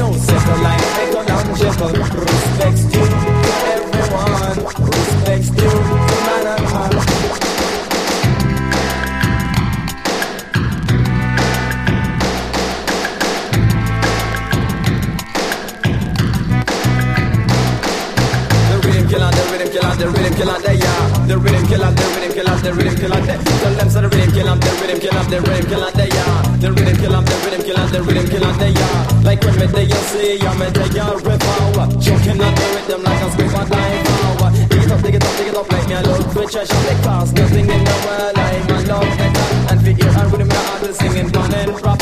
don't set the line, make a longeable. Respects due to everyone, respects due to man and man. The rhythm killer, yeah. The rhythm killer, the rhythm killer, the rhythm killer. Tell them so the rhythm killer, the rhythm killer, the rhythm killer, yeah. The rhythm killer, the rhythm killer, the rhythm killer, yeah. Like when me they you see, I'm a day you river. Choking on the rhythm like a scuba diver. Dig it up like me a look for treasure. Because nothing in the world like my love better. And for you and with me I will singing, running, rap.